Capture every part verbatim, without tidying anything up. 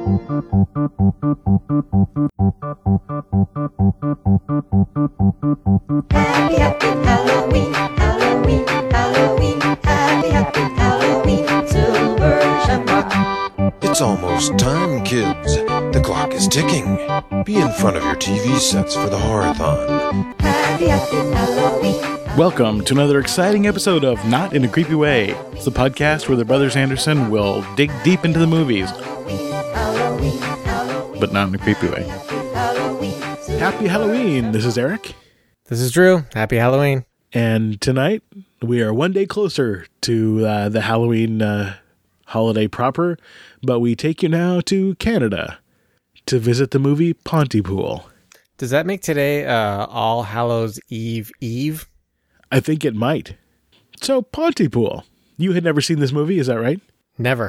Happy, happy Halloween, Halloween, Halloween, happy, happy Halloween, Silver Shamrock. It's almost time, kids. The clock is ticking. Be in front of your T V sets for the Horror-thon. Happy, happy Halloween. Welcome to another exciting episode of Not in a Creepy Way. It's the podcast where the brothers Anderson will dig deep into the movies, Halloween, Halloween, but not in a creepy way. Halloween. Happy Halloween! This is Eric, This is Drew. Happy Halloween. and tonight we are one day closer to uh, the Halloween uh, holiday proper, but we take you now to Canada to visit the movie Pontypool. Does that make today uh, All Hallows Eve Eve? I think it might. So, Pontypool. You had never seen this movie, is that right? Never.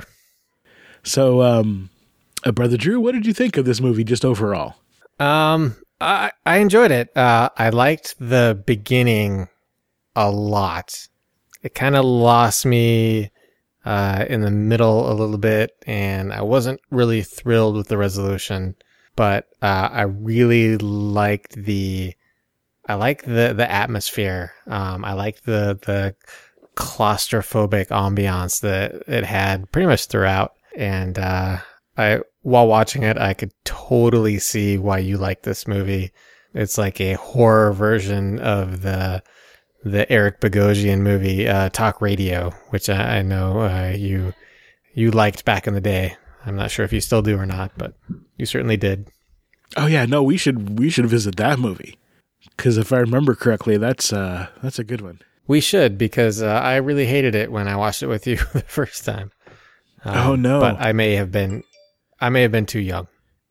So, um, uh, Brother Drew, what did you think of this movie just overall? Um, I I enjoyed it. Uh, I liked the beginning a lot. It kind of lost me uh, in the middle a little bit, and I wasn't really thrilled with the resolution. But uh, I really liked the, I like the the atmosphere. Um, I liked the the claustrophobic ambiance that it had pretty much throughout. And uh, I, while watching it, I could totally see why you like this movie. It's like a horror version of the the Eric Bogosian movie uh, Talk Radio, which I, I know uh, you you liked back in the day. I'm not sure if you still do or not, but you certainly did. Oh yeah, no, we should we should visit that movie, because if I remember correctly, that's uh that's a good one. We should, because uh, I really hated it when I watched it with you the first time. Um, Oh, no. But I may have been, I may have been too young.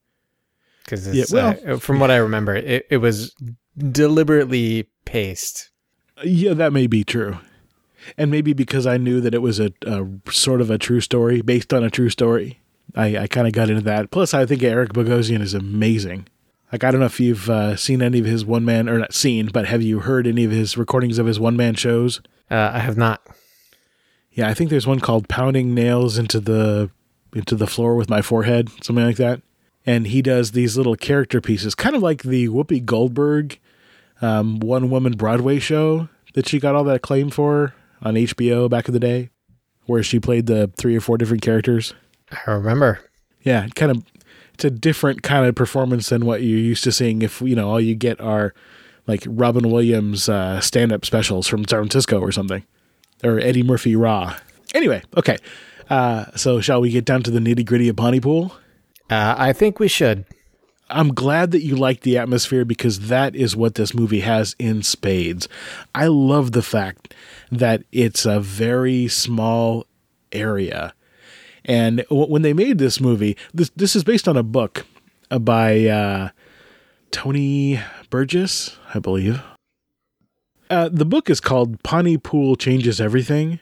Because Yeah, well- uh, from what I remember, it, it was deliberately paced. Yeah, that may be true, and maybe because I knew that it was a, a sort of a true story based on a true story, I, I kind of got into that. Plus, I think Eric Bogosian is amazing. Like, I don't know if you've uh, seen any of his one man, or not seen, but have you heard any of his recordings of his one man shows? Uh, I have not. Yeah, I think there's one called "Pounding Nails into the into the Floor with My Forehead," something like that. And he does these little character pieces, kind of like the Whoopi Goldberg um, one woman Broadway show that she got all that acclaim for on H B O back in the day, where she played the three or four different characters. I remember. Yeah, it kind of it's a different kind of performance than what you're used to seeing. If you know all you get are like Robin Williams uh, stand-up specials from San Francisco or something, or Eddie Murphy Raw. Anyway, okay. Uh, so shall we get down to the nitty-gritty of Pontypool? Uh, I think we should. I'm glad that you like the atmosphere, because that is what this movie has in spades. I love the fact that it's a very small area. And w- when they made this movie, this this is based on a book uh, by uh, Tony Burgess, I believe. Uh, the book is called Pontypool Changes Everything.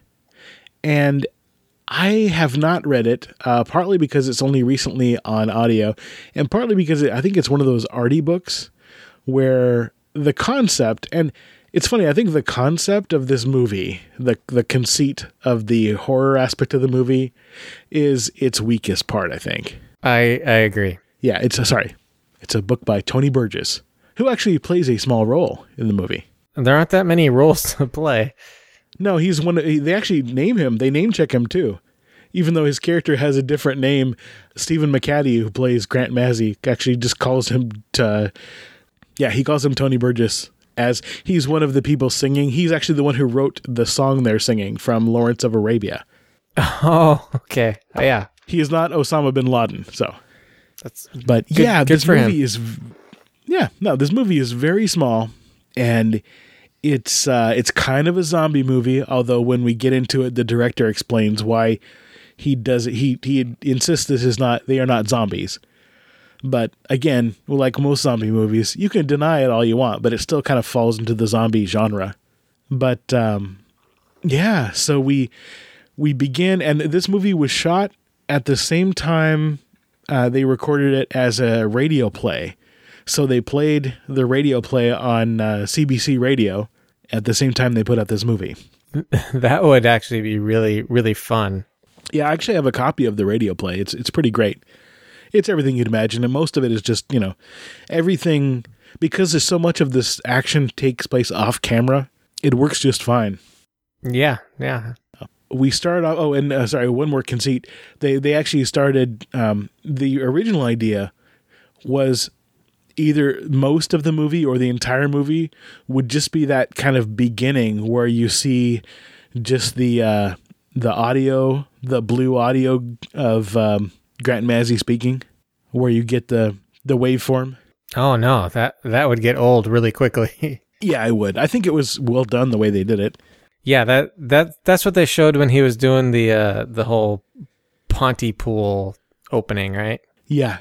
And I have not read it, uh, partly because it's only recently on audio, and partly because it, I think it's one of those arty books where the concept, and it's funny, I think the concept of this movie, the the conceit of the horror aspect of the movie, is its weakest part, I think. I I agree. Yeah, it's a, sorry, it's a book by Tony Burgess, who actually plays a small role in the movie. There aren't that many roles to play. No, he's one. They actually name him. They name check him too, even though his character has a different name. Stephen McCaddy, who plays Grant Mazzy, actually just calls him. To, yeah, he calls him Tony Burgess, as he's one of the people singing. He's actually the one who wrote the song they're singing from Lawrence of Arabia. Oh, okay. Oh, yeah, He is not Osama bin Laden. So, that's. but Good- yeah, good this for him. movie is. Yeah, no, this movie is very small, and It's uh, it's kind of a zombie movie, although when we get into it, the director explains why he does it. He he insists this is not they are not zombies. But again, like most zombie movies, you can deny it all you want, but it still kind of falls into the zombie genre. But um, yeah, so we we begin, and this movie was shot at the same time uh, they recorded it as a radio play. So they played the radio play on uh, C B C radio at the same time they put out this movie. That would actually be really, really fun. Yeah, I actually have a copy of the radio play. It's it's pretty great. it's everything you'd imagine, and most of it is just, you know, everything, because there's so much of this action takes place off camera, it works just fine. Yeah, yeah. We started off, oh, and uh, sorry, one more conceit. They they actually started, um, the original idea was either most of the movie or the entire movie would just be that kind of beginning where you see just the uh, the audio, the blue audio of um, Grant Mazzy speaking, where you get the, the waveform. Oh, no, that, that would get old really quickly. Yeah, I would. I think it was well done the way they did it. Yeah, that that that's what they showed when he was doing the uh, the whole Pontypool opening, right? Yeah.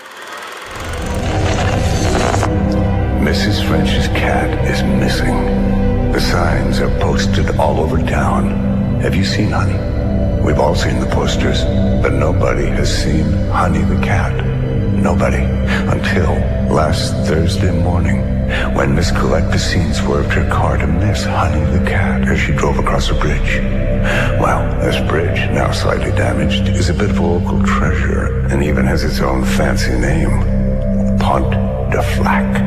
Missus French's cat is missing. The signs are posted all over town. Have you seen Honey? We've all seen the posters, but nobody has seen Honey the cat. Nobody. Until last Thursday morning, when Miss Colette Piscine swerved her car to miss Honey the cat as she drove across a bridge. Well, this bridge, now slightly damaged, is a bit of a local treasure and even has its own fancy name. Pont de Flac.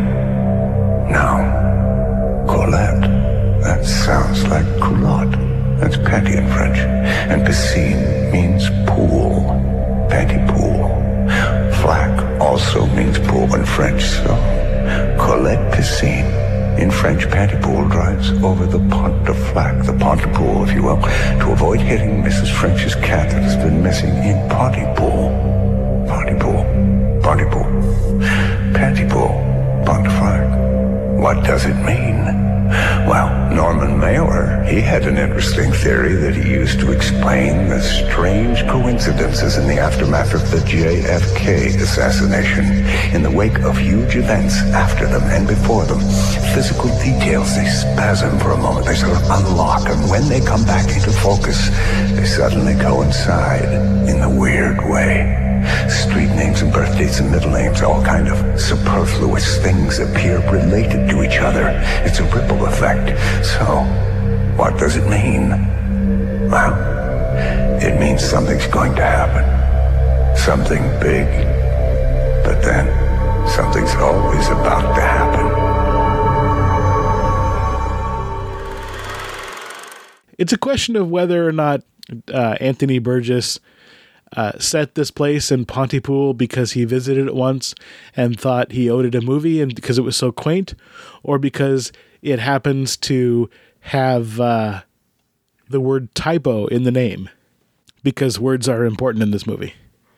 Now, Colette, that sounds like culotte. That's panty in French. And piscine means pool. Panty pool. Flac also means pool in French, so Colette Piscine in French panty pool drives over the Pont de Flac, the Pontypool, if you will, to avoid hitting Missus French's cat that has been missing in Pontypool. Pontypool. Pontypool. Panty pool. Pont de Flac. What does it mean? Well, Norman Mailer, he had an interesting theory that he used to explain the strange coincidences in the aftermath of the J F K assassination. In the wake of huge events after them and before them, physical details, they spasm for a moment, they sort of unlock, and when they come back into focus, they suddenly coincide in the weird way. Street names and birth dates and middle names, all kind of superfluous things appear related to each other. It's a ripple effect. So, what does it mean? Well, it means something's going to happen. Something big. But then, something's always about to happen. It's a question of whether or not uh, Anthony Burgess Uh, set this place in Pontypool because he visited it once and thought he owed it a movie, and because it was so quaint, or because it happens to have uh, the word typo in the name, because words are important in this movie.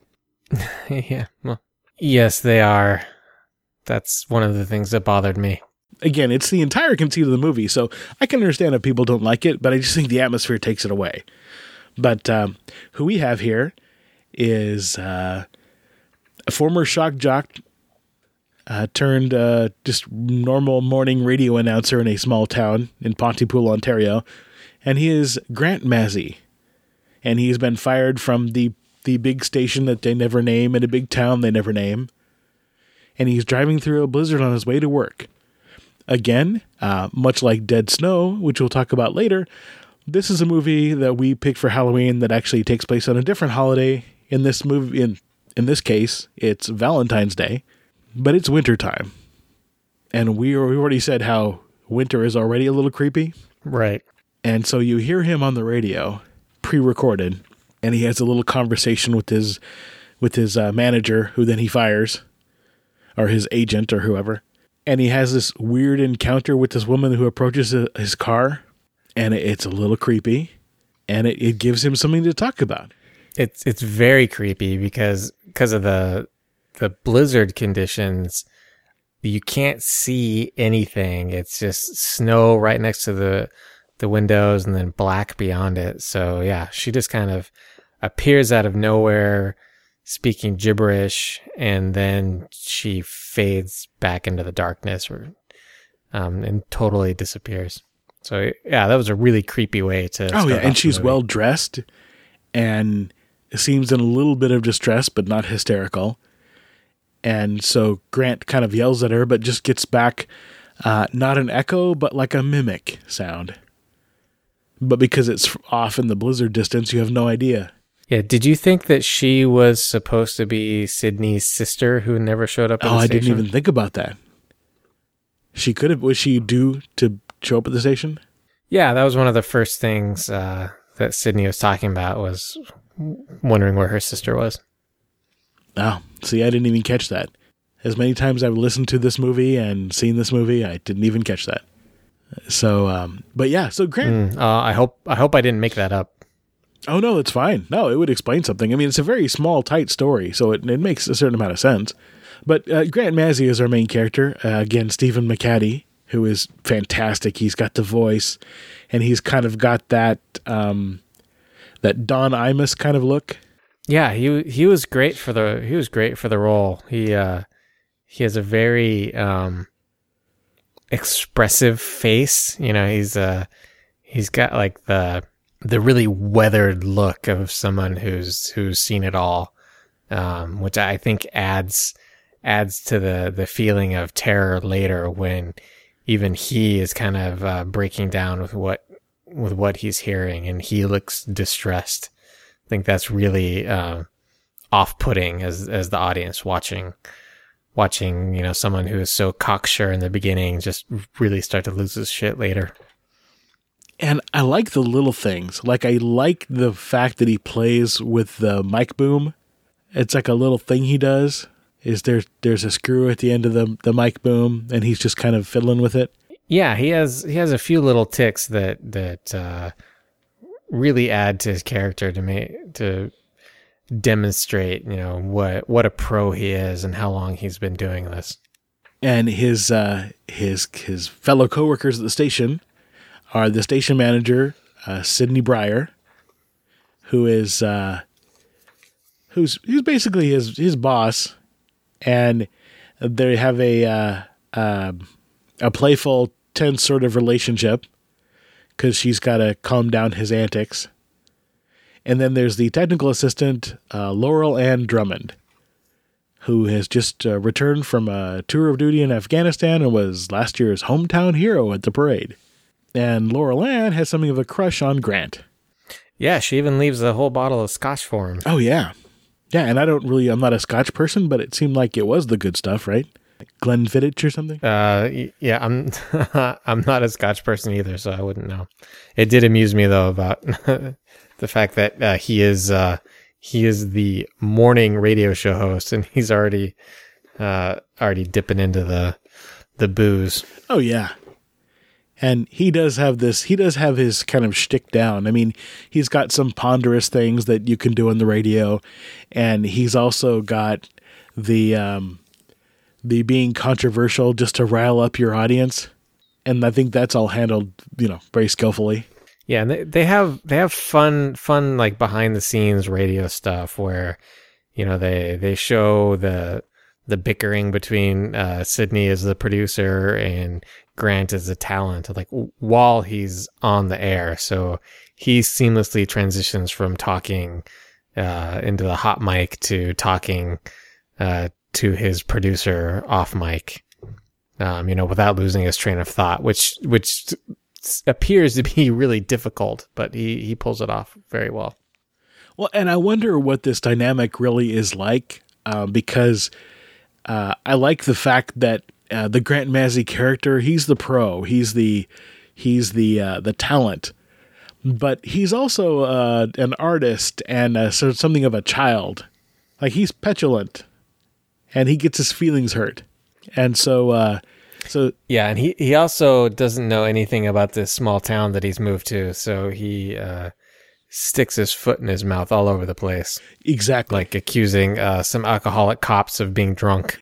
Yeah. Well, yes, they are. That's one of the things that bothered me. Again, it's the entire conceit of the movie, so I can understand if people don't like it, but I just think the atmosphere takes it away. But um, who we have here is uh, a former shock jock uh, turned uh, just normal morning radio announcer in a small town in Pontypool, Ontario, and he is Grant Mazzy, and he's been fired from the the big station that they never name in a big town they never name, and he's driving through a blizzard on his way to work. Again, uh, much like Dead Snow, which we'll talk about later, this is a movie that we picked for Halloween that actually takes place on a different holiday. In this movie, in in this case, it's Valentine's Day, but it's wintertime. And we, we already said how winter is already a little creepy. Right. And so you hear him on the radio, pre-recorded, and he has a little conversation with his with his uh, manager, who then he fires, or his agent, or whoever. And he has this weird encounter with this woman who approaches his car, and it's a little creepy, and it, it gives him something to talk about. It's it's very creepy because because of the the blizzard conditions. You can't see anything. It's just snow right next to the the windows and then black beyond it. So yeah, she just kind of appears out of nowhere speaking gibberish, and then she fades back into the darkness or um, and totally disappears. So yeah, that was a really creepy way to Oh yeah, and she's well dressed and seems in a little bit of distress, but not hysterical. And so Grant kind of yells at her, but just gets back, uh, not an echo, but like a mimic sound. But because it's off in the blizzard distance, you have no idea. Yeah, did you think that she was supposed to be Sydney's sister who never showed up at Oh, the I station? didn't even think about that. She could have. Was she due to show up at the station? Yeah, that was one of the first things uh, that Sydney was talking about, was wondering where her sister was. Oh, see, I didn't even catch that. As many times I've listened to this movie and seen this movie, I didn't even catch that. So, um, but yeah, so Grant. Mm, uh, I hope I hope I didn't make that up. Oh, no, it's fine. No, it would explain something. I mean, it's a very small, tight story, so it, it makes a certain amount of sense. But uh, Grant Mazzy is our main character. Uh, again, Stephen McHattie, who is fantastic. He's got the voice, and he's kind of got that um, that Don Imus kind of look. Yeah, he he was great for the he was great for the role. He uh, he has a very um, expressive face. You know, he's uh he's got like the the really weathered look of someone who's who's seen it all, um, which I think adds adds to the the feeling of terror later when even he is kind of uh, breaking down with what with what he's hearing, and he looks distressed. I think that's really uh, off-putting as as the audience watching watching you know someone who is so cocksure in the beginning just really start to lose his shit later. And I like the little things. Like, I like the fact that he plays with the mic boom. It's like a little thing he does. Is there there's a screw at the end of the the mic boom, and he's just kind of fiddling with it. Yeah, he has he has a few little ticks that that uh, really add to his character to make to demonstrate, you know, what what a pro he is and how long he's been doing this. And his uh, his his fellow coworkers at the station are the station manager, uh, Sidney Breyer, who is uh, who's who's basically his his boss, and they have a uh, uh, a playful, tense sort of relationship because she's got to calm down his antics. And then there's the technical assistant, uh, Laurel Ann Drummond, who has just uh, returned from a tour of duty in Afghanistan and was last year's hometown hero at the parade. And Laurel Ann has something of a crush on Grant. Yeah, she even leaves a whole bottle of scotch for him. Oh, yeah. Yeah, and I don't really, I'm not a Scotch person, but it seemed like it was the good stuff, right? Like Glenfiddich or something? Uh, y- yeah, I'm I'm not a Scotch person either, so I wouldn't know. It did amuse me, though, about the fact that uh, he is uh, he is the morning radio show host, and he's already uh, already dipping into the the booze. Oh, yeah. And he does have this, he does have his kind of shtick down. I mean, he's got some ponderous things that you can do on the radio, and he's also got the, um, the being controversial just to rile up your audience. And I think that's all handled, you know, very skillfully. Yeah, and they, they have they have fun fun like behind the scenes radio stuff where, you know, they they show the the bickering between uh, Sydney as the producer and Grant as the talent, like while he's on the air. So he seamlessly transitions from talking uh, into the hot mic to talking uh, to his producer off mic, um, you know, without losing his train of thought, which which appears to be really difficult, but he, he pulls it off very well. Well, and I wonder what this dynamic really is like, uh, because uh, I like the fact that Uh, the Grant Mazzy character, he's the pro, he's the he's the uh, the talent, but he's also uh, an artist and uh, sort of something of a child. Like, he's petulant, and he gets his feelings hurt, and so uh, so yeah, and he he also doesn't know anything about this small town that he's moved to, so he uh, sticks his foot in his mouth all over the place, exactly like accusing uh, some alcoholic cops of being drunk.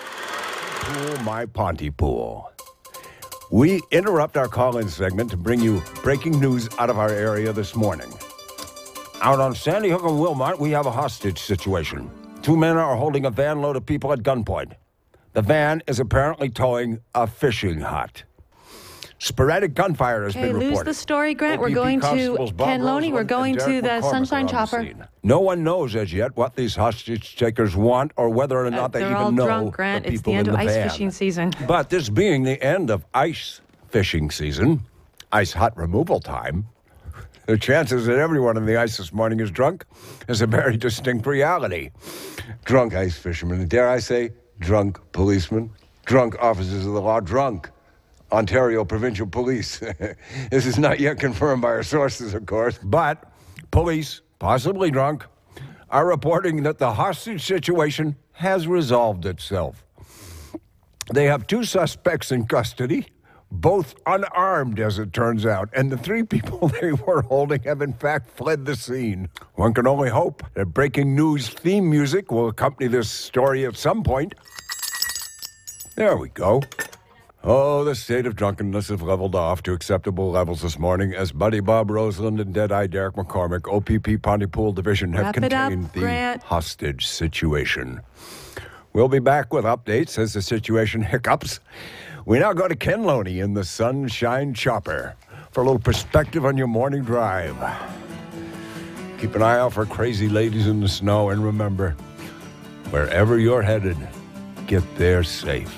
Pool, my Pontypool. We interrupt our call-in segment to bring you breaking news out of our area this morning. Out on Sandy Hook and Wilmot, we have a hostage situation. Two men are holding a van load of people at gunpoint. The van is apparently towing a fishing hut. Sporadic gunfire has Okay, been lose reported. the story, Grant. O P P We're going to Constables Bob Ken Loney. We're Roseland going and to Derek the McCormick Sunshine are on the Chopper. scene. No one knows as yet what these hostage takers want or whether or not Uh, they they're even all know drunk, Grant. the It's people the end in of the ice van. fishing season. But this being the end of ice fishing season, ice hut removal time, The chances that everyone on the ice this morning is drunk is a very distinct reality. Drunk ice fishermen, and dare I say, drunk policemen, drunk officers of the law, drunk Ontario Provincial Police. This is not yet confirmed by our sources, of course, but police, possibly drunk, are reporting that the hostage situation has resolved itself. They have two suspects in custody, both unarmed, as it turns out, and the three people they were holding have in fact fled the scene. One can only hope that breaking news theme music will accompany this story at some point. There we go. Oh, the state of drunkenness has leveled off to acceptable levels this morning as Buddy Bob Roseland and Dead-Eye Derek McCormick, O P P Pontypool Division, have Wrap it up, contained the Grant. hostage situation. We'll be back with updates as the situation hiccups. We now go to Ken Loney in the Sunshine Chopper for a little perspective on your morning drive. Keep an eye out for crazy ladies in the snow, and remember, wherever you're headed, get there safe.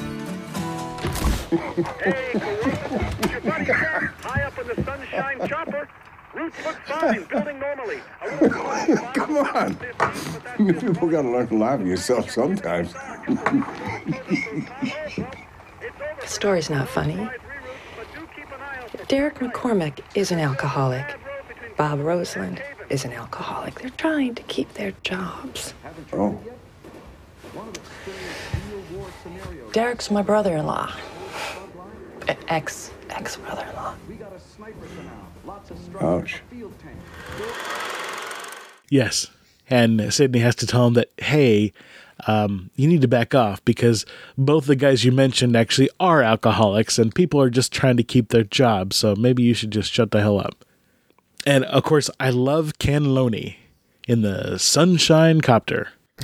Hey, Corona, it's your buddy Jack, high up in the Sunshine Chopper. Routes look fine, building normally. Come on. You people got to learn to laugh at yourself sometimes. The story's not funny. Derek McCormick is an alcoholic. Bob Roseland is an alcoholic. They're trying to keep their jobs. Oh. Derek's my brother-in-law. E- Ex, ex-brother-in-law. Ouch. Yes. And Sydney has to tell him that, hey, um, you need to back off because both the guys you mentioned actually are alcoholics and people are just trying to keep their jobs. So maybe you should just shut the hell up. And, of course, I love Ken Loney in the Sunshine Copter.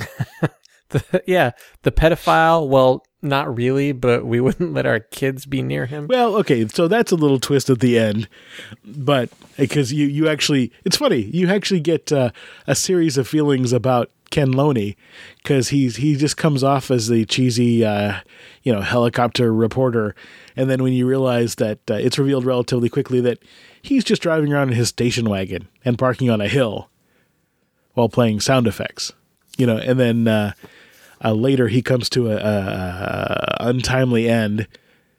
The, yeah, the pedophile, well, not really, but we wouldn't let our kids be near him. Well, okay, so that's a little twist at the end, but because you, you actually, it's funny, you actually get uh, a series of feelings about Ken Loney because he's he just comes off as the cheesy, uh, you know, helicopter reporter, and then when you realize that uh, it's revealed relatively quickly that he's just driving around in his station wagon and parking on a hill while playing sound effects, you know, and then. Uh, Uh, later, he comes to a, a, a untimely end,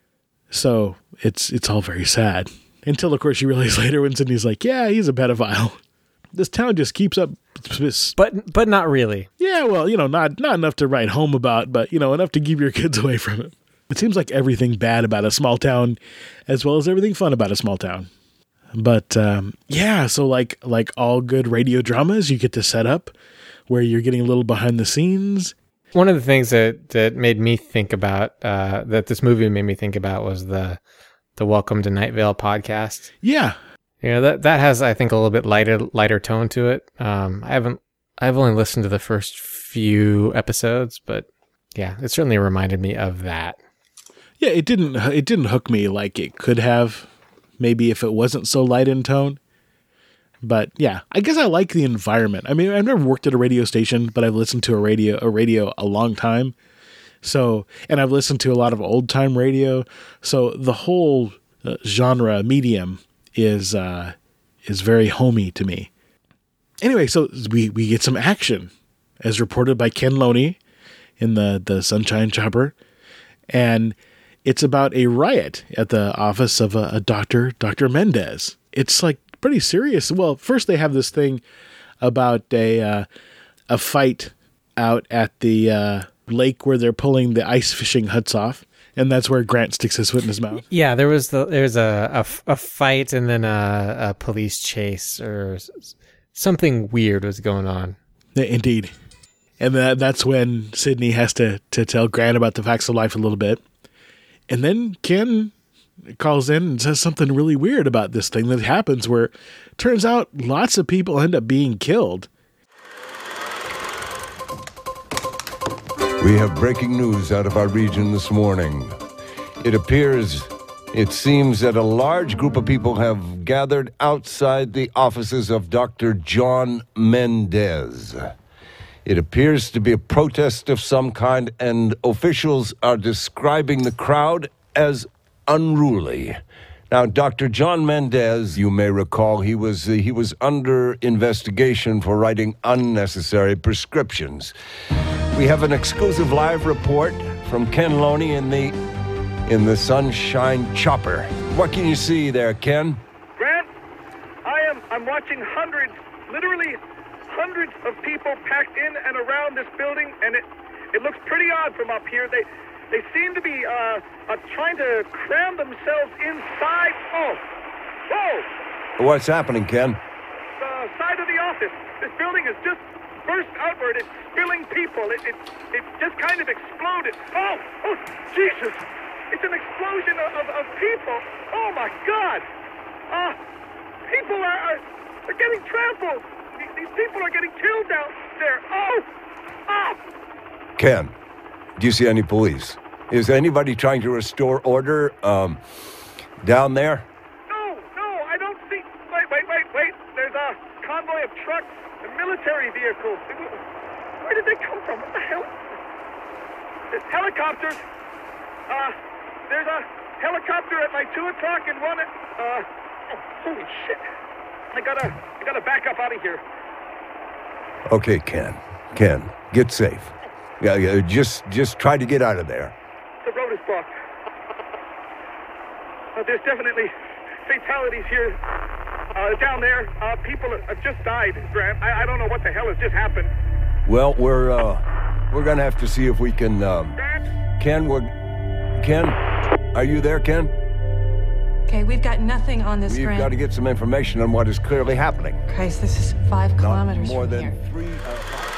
so it's it's all very sad. Until, of course, you realize later when Sydney's like, "Yeah, he's a pedophile." This town just keeps up, but but not really. Yeah, well, you know, not not enough to write home about, but you know, enough to keep your kids away from it. It seems like everything bad about a small town, as well as everything fun about a small town. But um, yeah, so like like all good radio dramas, you get to set up where you're getting a little behind the scenes. One of the things that, that made me think about, uh, that this movie made me think about was the the Welcome to Night Vale podcast. Yeah. You know, that, that has, I think, a little bit lighter lighter tone to it. Um, I haven't, I've only listened to the first few episodes, but yeah, it certainly reminded me of that. Yeah, it didn't, it didn't hook me like it could have, maybe if it wasn't so light in tone. But yeah, I guess I like the environment. I mean, I've never worked at a radio station, but I've listened to a radio, a radio a long time. So, and I've listened to a lot of old time radio. So the whole uh, genre medium is, uh, is very homey to me. Anyway, so we, we get some action as reported by Ken Loney in the, the Sunshine Chopper. And it's about a riot at the office of a, a doctor, Doctor Mendez. It's like, pretty serious. Well, first they have this thing about a uh, a fight out at the uh, lake where they're pulling the ice fishing huts off, and that's where Grant sticks his foot in his mouth. Yeah, there was the there's a, a, a fight and then a, a police chase or something weird was going on. Indeed, and that, that's when Sydney has to to tell Grant about the facts of life a little bit, and then Ken calls in and says something really weird about this thing that happens where it turns out lots of people end up being killed. We have breaking news out of our region this morning. It appears, it seems that a large group of people have gathered outside the offices of Doctor John Mendez. It appears to be a protest of some kind, and officials are describing the crowd as unruly. Now, Doctor John Mendez, you may recall, he was uh, he was under investigation for writing unnecessary prescriptions. We have an exclusive live report from Ken Loney in the in the Sunshine Chopper. What can you see there, Ken? Grant, I am I'm watching hundreds, literally hundreds of people packed in and around this building, and it it looks pretty odd from up here. They they seem to be uh, uh, trying to cram themselves inside. Oh, whoa! What's happening, Ken? The side of the office. This building has just burst outward. It's spilling people. It it, it just kind of exploded. Oh, oh, Jesus! It's an explosion of, of, of people. Oh my God! Uh, people are, are are getting trampled. These, these people are getting killed down there. Oh, oh! Ken, do you see any police? Is anybody trying to restore order um, down there? No, no, I don't see. Wait, wait, wait, wait. There's a convoy of trucks and military vehicles. Where did they come from? What the hell? There's helicopters. Uh, there's a helicopter at my two o'clock and one at, uh, oh, holy shit. I gotta, I gotta back up out of here. Okay, Ken. Ken, get safe. Yeah, yeah, just, just try to get out of there. The road is blocked. Uh, there's definitely fatalities here. Uh, down there, uh, people have just died, Grant. I, I don't know what the hell has just happened. Well, we're, uh, we're gonna have to see if we can, um, Grant? Ken, we're, Ken, are you there, Ken? Okay, we've got nothing on this We've Grant. got to get some information on what is clearly happening. Christ, this is five Not kilometers more from than here. three. Uh,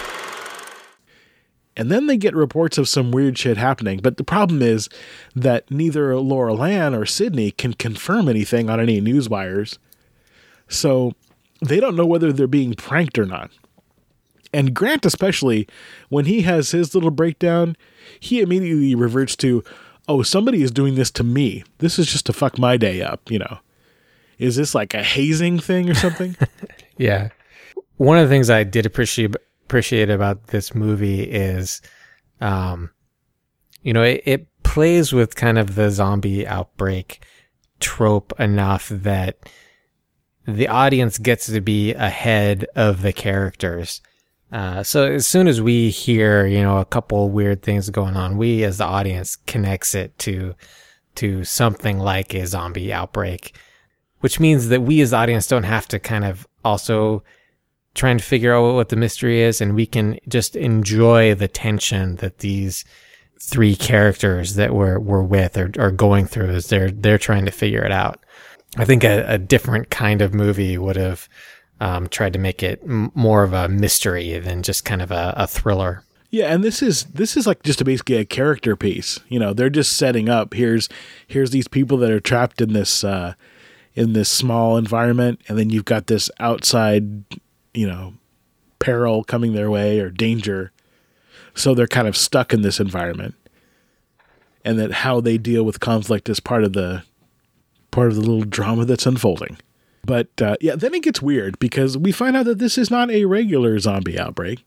And then they get reports of some weird shit happening. But the problem is that neither Laurel Ann or Sydney can confirm anything on any news wires. So they don't know whether they're being pranked or not. And Grant especially, when he has his little breakdown, he immediately reverts to, oh, somebody is doing this to me. This is just to fuck my day up, you know. Is this like a hazing thing or something? Yeah. One of the things I did appreciate appreciate about this movie is, um, you know, it, it plays with kind of the zombie outbreak trope enough that the audience gets to be ahead of the characters. Uh, so as soon as we hear, you know, a couple weird things going on, we as the audience connects it to, to something like a zombie outbreak, which means that we as the audience don't have to kind of also trying to figure out what the mystery is, and we can just enjoy the tension that these three characters that we're we're with are, are going through as they're they're trying to figure it out. I think a, a different kind of movie would have um, tried to make it m- more of a mystery than just kind of a, a thriller. Yeah, and this is this is like just a, basically a character piece. You know, they're just setting up. Here's here's these people that are trapped in this uh, in this small environment, and then you've got this outside, you know, peril coming their way or danger. So they're kind of stuck in this environment, and that how they deal with conflict is part of the part of the little drama that's unfolding. But uh, yeah, then it gets weird because we find out that this is not a regular zombie outbreak.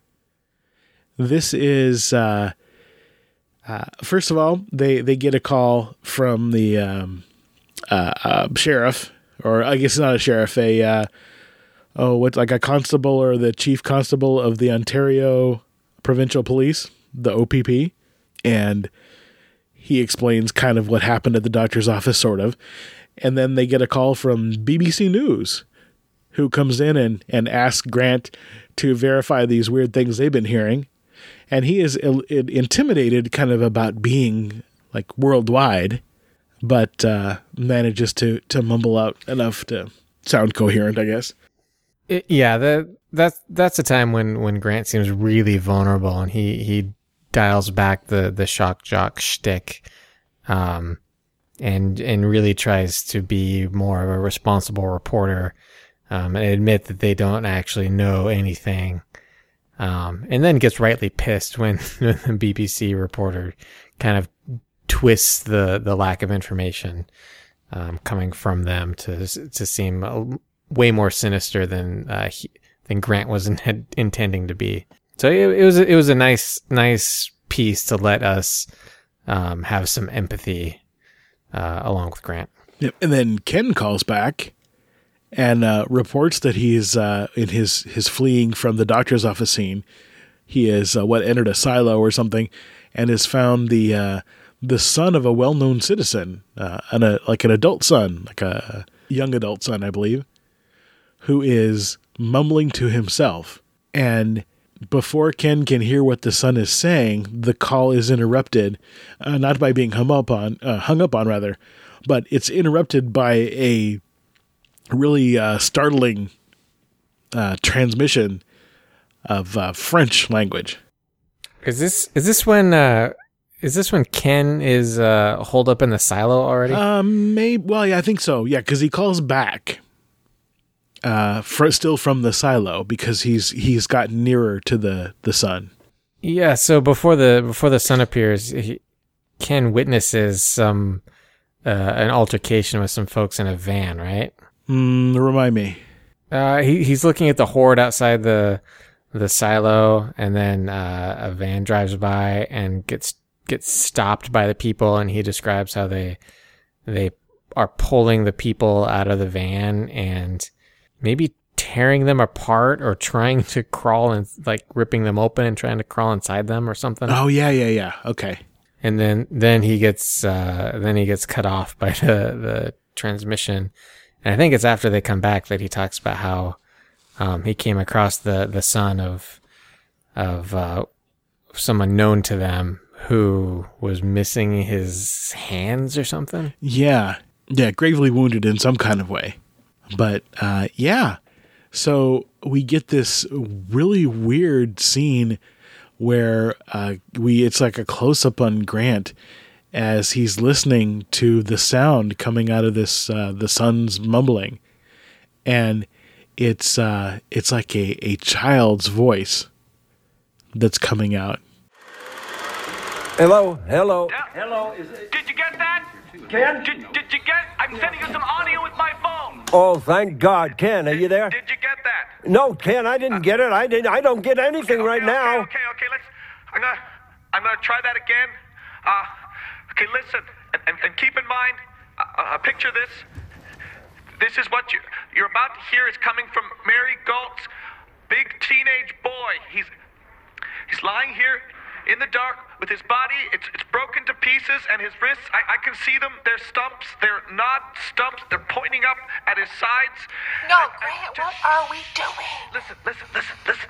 This is, uh, uh, first of all, they, they get a call from the um, uh, uh, sheriff, or I guess it's not a sheriff, a, uh, oh, what's like a constable or the chief constable of the Ontario Provincial Police, the O P P. And he explains kind of what happened at the doctor's office, sort of. And then they get a call from B B C News, who comes in and, and asks Grant to verify these weird things they've been hearing. And he is il- intimidated kind of about being like worldwide, but uh, manages to, to mumble out enough to sound coherent, I guess. It, yeah, that that's that's a time when, when Grant seems really vulnerable, and he, he dials back the, the shock jock shtick, um, and and really tries to be more of a responsible reporter, um, and admit that they don't actually know anything. Um, and then gets rightly pissed when, when the B B C reporter kind of twists the, the lack of information um, coming from them to to seem a, way more sinister than uh, he, than Grant was in, intending to be. So it, it was it was a nice nice piece to let us um, have some empathy uh, along with Grant. Yep. And then Ken calls back and uh, reports that he's uh, in his, his fleeing from the doctor's office scene. He is uh, what entered a silo or something, and has found the uh, the son of a well-known citizen, uh, an, a, like an adult son, like a young adult son, I believe, who is mumbling to himself. And before Ken can hear what the son is saying, the call is interrupted, uh, not by being hung up on, uh, hung up on rather, but it's interrupted by a really uh, startling uh, transmission of uh, French language. Is this is this when uh, is this when Ken is uh, holed up in the silo already? Um, maybe. Well, yeah, I think so. Yeah, because he calls back, uh, fr- still from the silo because he's he's gotten nearer to the, the sun. Yeah. So before the before the sun appears, he, Ken witnesses some uh, an altercation with some folks in a van, right? Mm, remind me. Uh, he he's looking at the horde outside the. the silo, and then uh, a van drives by and gets gets stopped by the people, and he describes how they they are pulling the people out of the van and maybe tearing them apart or trying to crawl and like ripping them open and trying to crawl inside them or something. Oh yeah, yeah, yeah. Okay. And then then he gets uh, then he gets cut off by the the transmission, and I think it's after they come back that he talks about how. Um, he came across the, the son of of uh, someone known to them who was missing his hands or something. Yeah, yeah, gravely wounded in some kind of way. But uh, yeah, so we get this really weird scene where uh, we it's like a close up on Grant as he's listening to the sound coming out of this uh, the son's mumbling, and. It's uh, it's like a, a child's voice that's coming out. Hello, hello. Yeah. Hello. Is it... Did you get that? Ken? Did, did you get? I'm sending you some audio with my phone. Oh, thank God, Ken, are you there? Did you get that? No, Ken, I didn't get it. I didn't. I don't get anything okay, right okay, now. Okay, okay, okay. Let's. I'm gonna. I'm gonna try that again. Uh, okay, listen, and, and, and keep in mind. Uh, uh, picture this. This is what you, you're about to hear is coming from Mary Galt's big teenage boy. He's he's lying here in the dark with his body. It's it's broken to pieces, and his wrists, I, I can see them. They're stumps. They're not stumps. They're pointing up at his sides. No, I, Grant, I, what are we doing? Listen, listen, listen, listen.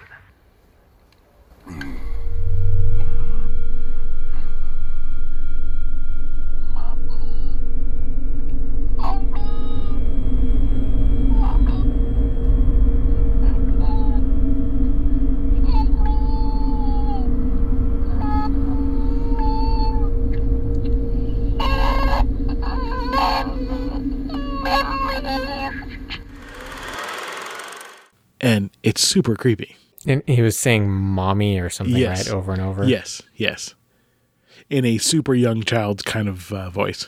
And it's super creepy. And he was saying mommy or something, Yes. right? Over and over. Yes, yes. In a super young child's kind of uh, voice.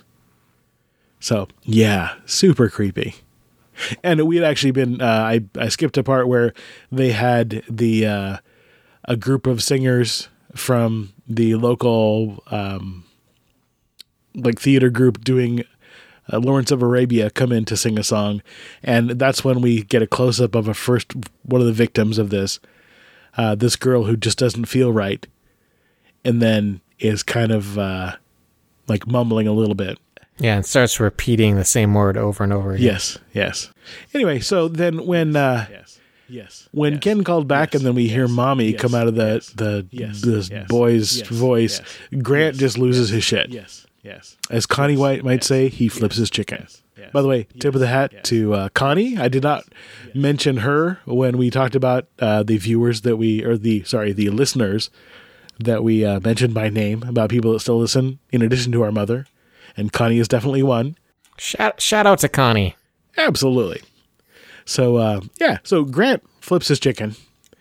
So, yeah, super creepy. And we had actually been, uh, I, I skipped a part where they had the, uh, a group of singers from the local, um, like theater group doing uh, Lawrence of Arabia come in to sing a song. And that's when we get a close up of a first, one of the victims of this, uh, this girl who just doesn't feel right. And then is kind of, uh, like mumbling a little bit. Yeah, and starts repeating the same word over and over again. Yes, yes. Anyway, so then when uh, Yes. Yes. when yes, Ken called back, yes, and then we hear yes, "mommy" yes, come out of the yes, the yes, this yes, boy's yes, voice, yes, Grant yes, just loses yes, his shit. Yes. Yes. As Connie yes, White might yes, say, he flips yes, his chicken. yes, yes, By the way, yes, tip of the hat yes. to uh, Connie. I did not Yes. mention her when we talked about uh, the viewers that we, or the sorry, the listeners that we uh, mentioned by name about people that still listen. In addition to our mother, and Connie is definitely one. Shout, shout out to Connie. Absolutely. So, uh, yeah. So Grant flips his chicken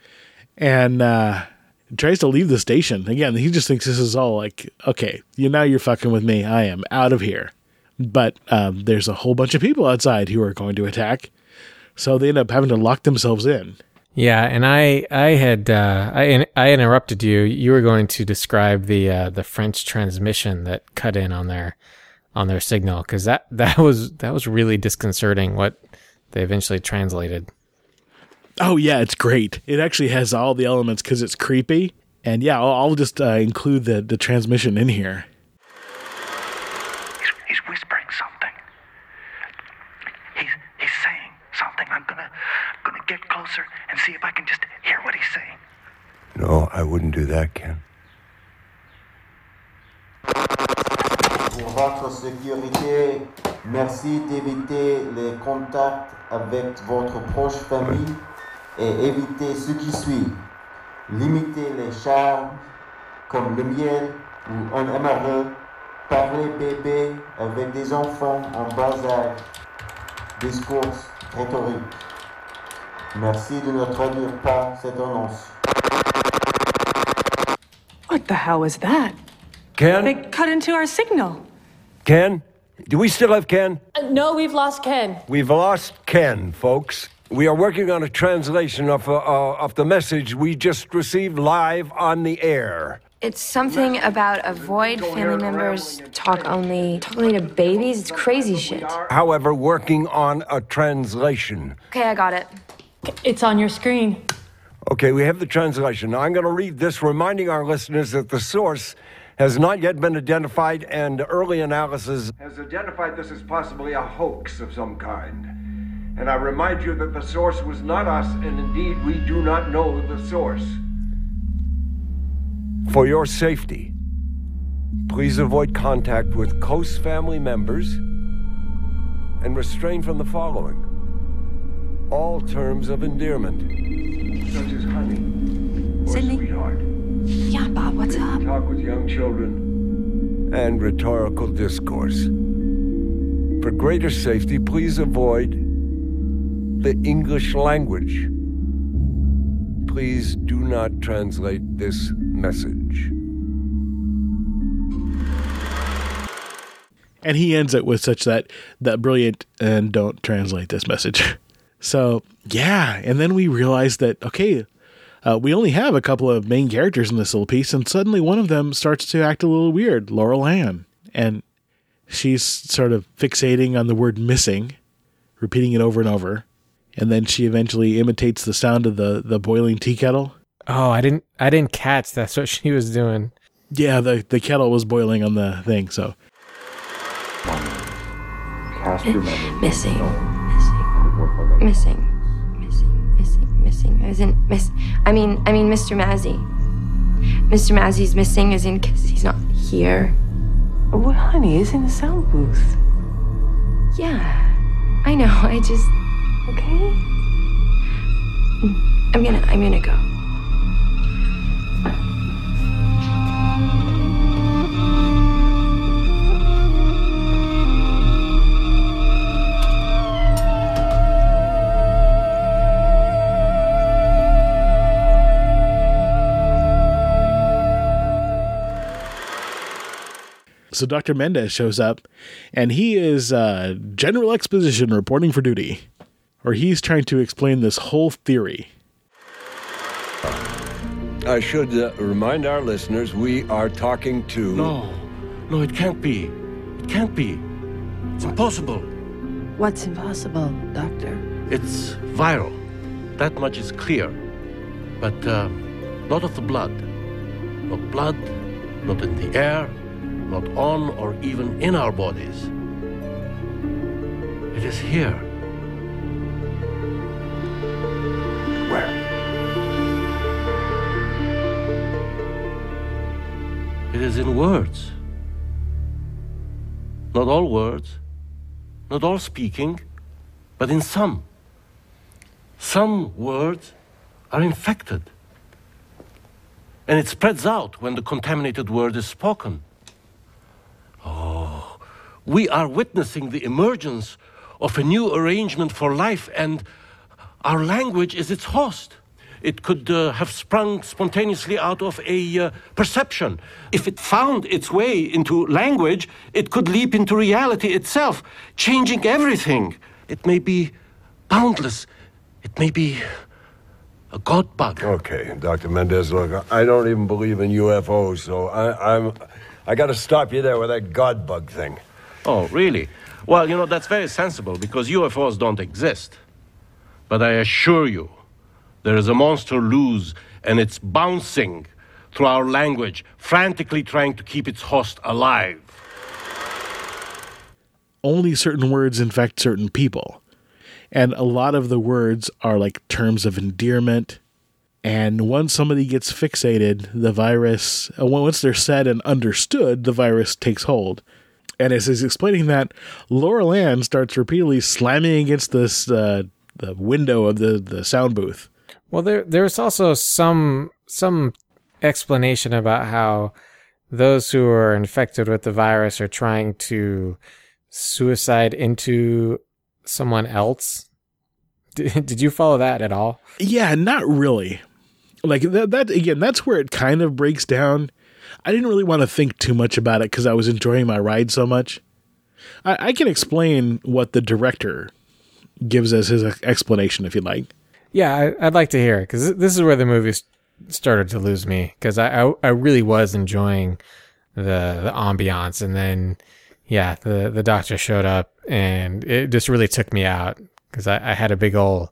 and uh, tries to leave the station. Again, he just thinks this is all like, okay, you now you're fucking with me. I am out of here. But um, there's a whole bunch of people outside who are going to attack. So they end up having to lock themselves in. Yeah, and I I had uh, I I interrupted you. You were going to describe the uh, the French transmission that cut in on their on their signal, because that, that was that was really disconcerting what they eventually translated. Oh, yeah, it's great. It actually has all the elements because it's creepy. And yeah, I'll, I'll just uh, include the, the transmission in here. He's, he's whispering something. He's he's saying something. I'm gonna gonna get closer and see if I can just hear what he's saying. No, I wouldn't do that, Ken. Pour votre sécurité, merci d'éviter les contacts avec votre proche famille et évitez ce qui suit. Limitez les charmes comme le miel ou un amoureux. Parlez bébé avec des enfants en bas âge. Discours rhétorique. Merci de ne traduire pas cette annonce. What the hell was that? Ken? They cut into our signal. Ken? Do we still have Ken? Uh, no, we've lost Ken. We've lost Ken, folks. We are working on a translation of, uh, uh, of the message we just received live on the air. It's something about avoid family members, talk only, talk only to babies. It's crazy shit. However, working on a translation. Okay, I got it. It's on your screen. Okay, we have the translation. Now, I'm going to read this, reminding our listeners that the source has not yet been identified, and early analysis has identified this as possibly a hoax of some kind. And I remind you that the source was not us, and indeed we do not know the source. For your safety, please avoid contact with close family members and refrain from the following. All terms of endearment, such as honey or Sydney? sweetheart. Yeah, Bob, what's up? Talk with young children and rhetorical discourse. For greater safety, please avoid the English language. Please do not translate this message. And he ends it with such that, that brilliant, and don't translate this message. So, yeah. And then we realize that, okay, uh, we only have a couple of main characters in this little piece, and suddenly one of them starts to act a little weird, Laurel Ann. And she's sort of fixating on the word missing, repeating it over and over. And then she eventually imitates the sound of the, the boiling tea kettle. Oh, I didn't I didn't catch that's what she was doing. Yeah, the, the kettle was boiling on the thing, so. Cast your memory. Missing. Missing. Missing. Missing. Missing. Missing. As in, miss. I mean, I mean, Mister Mazzy. Mister Mazzy's missing as in because he's not here. Well, honey, he's in the sound booth. Yeah. I know. I just. Okay? I'm gonna, I'm gonna go. So Doctor Mendez shows up, and he is uh, General Exposition reporting for duty. Or he's trying to explain this whole theory. I should uh, remind our listeners we are talking to... No, no, it can't be. It can't be. It's impossible. What's impossible, Doctor? It's viral. That much is clear. But uh, not of the blood. Not blood, not in the air, not on or even in our bodies. It is here. Where? It is in words. Not all words, not all speaking, but in some. Some words are infected. And it spreads out when the contaminated word is spoken. Oh, we are witnessing the emergence of a new arrangement for life, and our language is its host. It could uh, have sprung spontaneously out of a uh, perception. If it found its way into language, it could leap into reality itself, changing everything. It may be boundless. It may be a God bug. Okay, Doctor Mendez, look, I don't even believe in U F Os, so I, I'm, I got to stop you there with that God bug thing. Oh, really? Well, you know, that's very sensible because U F Os don't exist. But I assure you, there is a monster loose and it's bouncing through our language, frantically trying to keep its host alive. Only certain words infect certain people. And a lot of the words are like terms of endearment. And once somebody gets fixated, the virus, uh, once they're said and understood, the virus takes hold. And as he's explaining that, Laurel Ann starts repeatedly slamming against this uh, the window of the, the sound booth. Well, there there's also some some explanation about how those who are infected with the virus are trying to suicide into someone else. Did, did you follow that at all? Yeah, not really. Like that, that again, that's where it kind of breaks down. I didn't really want to think too much about it because I was enjoying my ride so much. I, I can explain what the director gives as his explanation if you'd like. Yeah, I, I'd like to hear it because this is where the movie started to lose me because I, I I really was enjoying the the ambiance, and then yeah, the the doctor showed up and it just really took me out because I, I had a big old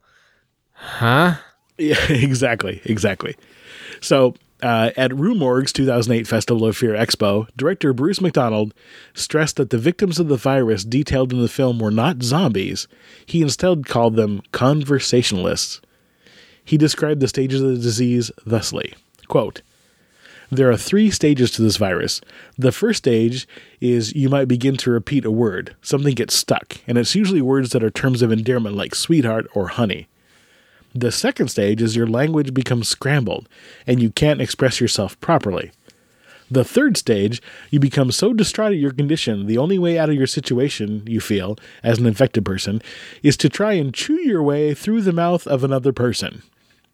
huh. Yeah, exactly, exactly. So uh, at Rue Morgue's two thousand eight Festival of Fear Expo, director Bruce McDonald stressed that the victims of the virus detailed in the film were not zombies. He instead called them conversationalists. He described the stages of the disease thusly, quote, "There are three stages to this virus. The first stage is you might begin to repeat a word. Something gets stuck, and it's usually words that are terms of endearment like sweetheart or honey. The second stage is your language becomes scrambled, and you can't express yourself properly. The third stage, you become so distraught at your condition, the only way out of your situation, you feel, as an infected person, is to try and chew your way through the mouth of another person."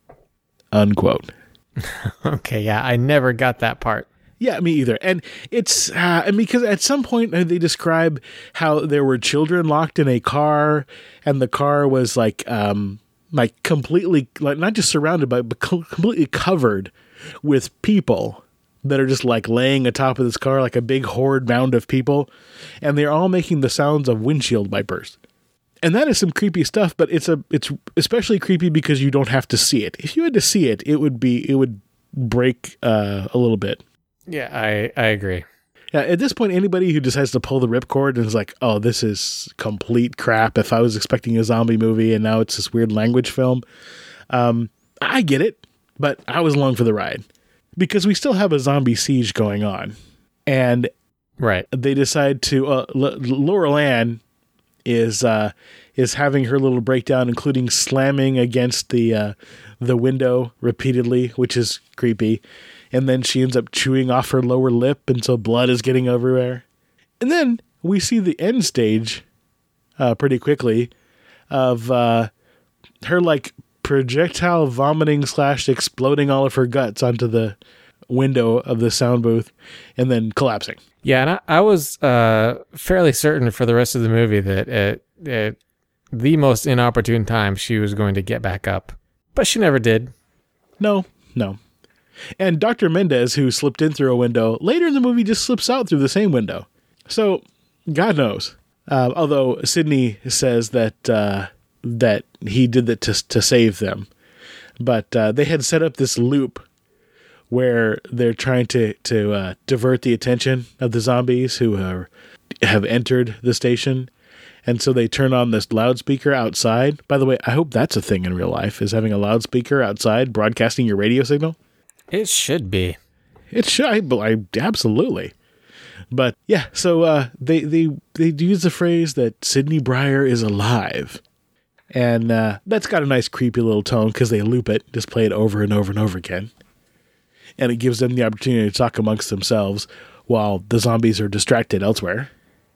Unquote. Okay, yeah, I never got that part. Yeah, me either. And it's uh, and because at some point uh, they describe how there were children locked in a car, and the car was like um, like completely, like not just surrounded by, but co- completely covered with people that are just like laying atop of this car, like a big horde mound of people, and they're all making the sounds of windshield wipers. And that is some creepy stuff, but it's a it's especially creepy because you don't have to see it. If you had to see it, it would be it would break uh, a little bit. Yeah, I, I agree. Yeah, at this point, anybody who decides to pull the ripcord and is like, "Oh, this is complete crap." If I was expecting a zombie movie and now it's this weird language film, um, I get it, but I was along for the ride because we still have a zombie siege going on, and right, they decide to uh, L- Laurel Ann is uh, is having her little breakdown, including slamming against the uh, the window repeatedly, which is creepy. And then she ends up chewing off her lower lip, and so blood is getting everywhere. And then we see the end stage uh, pretty quickly of uh, her like projectile vomiting slash exploding all of her guts onto the window of the sound booth, and then collapsing. Yeah, and I, I was uh, fairly certain for the rest of the movie that at, at the most inopportune time she was going to get back up. But she never did. No, no. And Doctor Mendez, who slipped in through a window, later in the movie just slips out through the same window. So, God knows. Uh, although Sidney says that uh, that he did that to, to save them. But uh, they had set up this loop where they're trying to, to uh, divert the attention of the zombies who are, have entered the station. And so they turn on this loudspeaker outside. By the way, I hope that's a thing in real life, is having a loudspeaker outside broadcasting your radio signal. It should be. It should. I, I absolutely. But yeah, so uh, they, they, they use the phrase that Sidney Breyer is alive. And uh, that's got a nice creepy little tone because they loop it, just play it over and over and over again. And it gives them the opportunity to talk amongst themselves while the zombies are distracted elsewhere.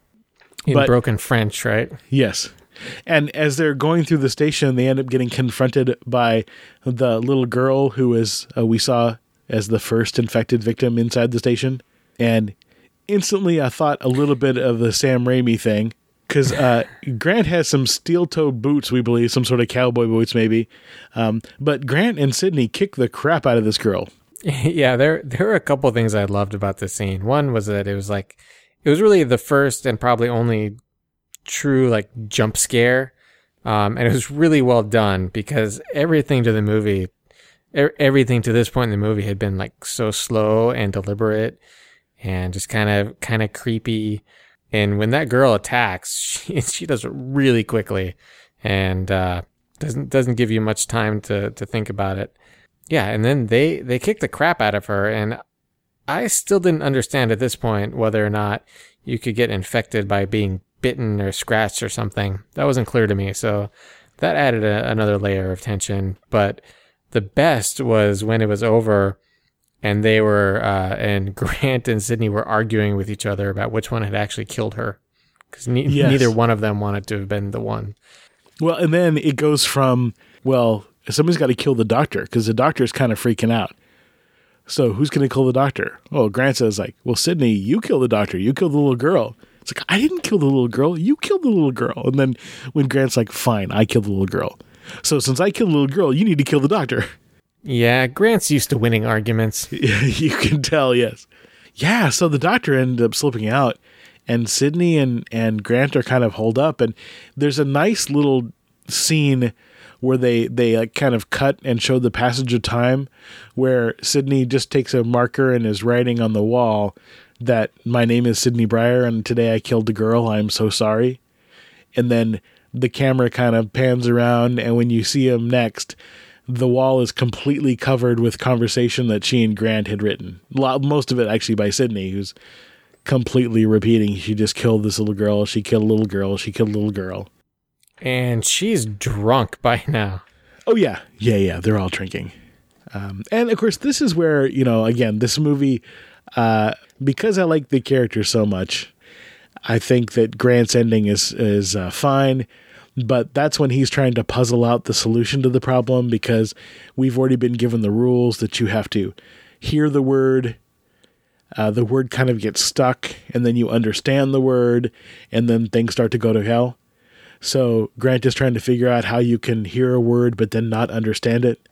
In but, broken French, right? Yes. And as they're going through the station, they end up getting confronted by the little girl who is uh, we saw as the first infected victim inside the station. And instantly I thought a little bit of the Sam Raimi thing. Because uh, Grant has some steel-toed boots, we believe, some sort of cowboy boots maybe. Um, but Grant and Sidney kick the crap out of this girl. Yeah, there there were a couple of things I loved about this scene. One was that it was like it was really the first and probably only true like jump scare. Um, and it was really well done because everything to the movie, er- everything to this point in the movie had been like so slow and deliberate and just kind of, kind of creepy. And when that girl attacks, she, she does it really quickly and, uh, doesn't, doesn't give you much time to, to think about it. Yeah. And then they, they kick the crap out of her. And I still didn't understand at this point whether or not you could get infected by being bitten or scratched or something. That wasn't clear to me. So that added a, another layer of tension. But the best was when it was over and they were, uh, and Grant and Sidney were arguing with each other about which one had actually killed her. Because ne- Yes. neither one of them wanted to have been the one. Well, and then it goes from, well, somebody's got to kill the doctor because the doctor's kind of freaking out. So who's going to kill the doctor? Oh, Grant says like, well, Sidney, you kill the doctor. You kill the little girl. It's like, I didn't kill the little girl. You killed the little girl. And then when Grant's like, fine, I killed the little girl. So since I killed the little girl, you need to kill the doctor. Yeah, Grant's used to winning arguments. You can tell, yes. Yeah, so the doctor ended up slipping out, and Sidney and, and Grant are kind of holed up, and there's a nice little scene where they, they like kind of cut and show the passage of time, where Sidney just takes a marker and is writing on the wall that my name is Sidney Breyer, and today I killed a girl, I'm so sorry. And then the camera kind of pans around, and when you see him next, the wall is completely covered with conversation that she and Grant had written. Most of it actually by Sidney, who's completely repeating, she just killed this little girl, she killed a little girl, she killed a little girl. And she's drunk by now. Oh, yeah. Yeah, yeah. They're all drinking. Um, and, of course, this is where, you know, again, this movie, uh, because I like the character so much, I think that Grant's ending is, is uh, fine. But that's when he's trying to puzzle out the solution to the problem because we've already been given the rules that you have to hear the word, uh, the word kind of gets stuck, and then you understand the word, and then things start to go to hell. So Grant is trying to figure out how you can hear a word but then not understand it.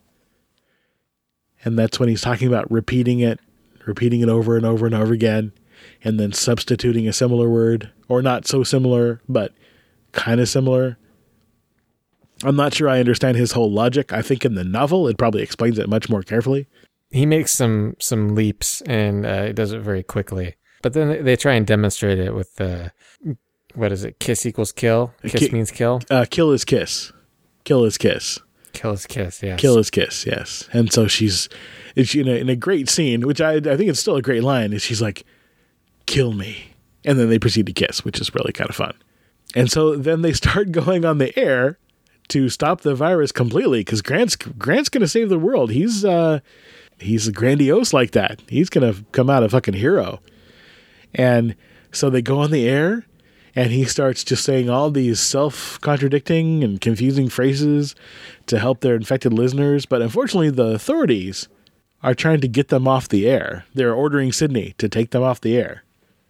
And that's when he's talking about repeating it, repeating it over and over and over again, and then substituting a similar word, or not so similar, but kind of similar. I'm not sure I understand his whole logic. I think in the novel, it probably explains it much more carefully. He makes some some leaps and uh, he does it very quickly. But then they, they try and demonstrate it with the, uh, what is it? Kiss equals kill? Kiss Ki- means kill? Uh, kill is kiss. Kill is kiss. Kill is kiss, yes. Kill is kiss, yes. And so she's, it's, you know, in a great scene, which I, I think it's still a great line, is she's like, kill me. And then they proceed to kiss, which is really kind of fun. And so then they start going on the air to stop the virus completely because Grant's Grant's going to save the world. He's uh, he's grandiose like that. He's going to come out a fucking hero. And so they go on the air, and he starts just saying all these self-contradicting and confusing phrases to help their infected listeners. But unfortunately, the authorities are trying to get them off the air. They're ordering Sidney to take them off the air.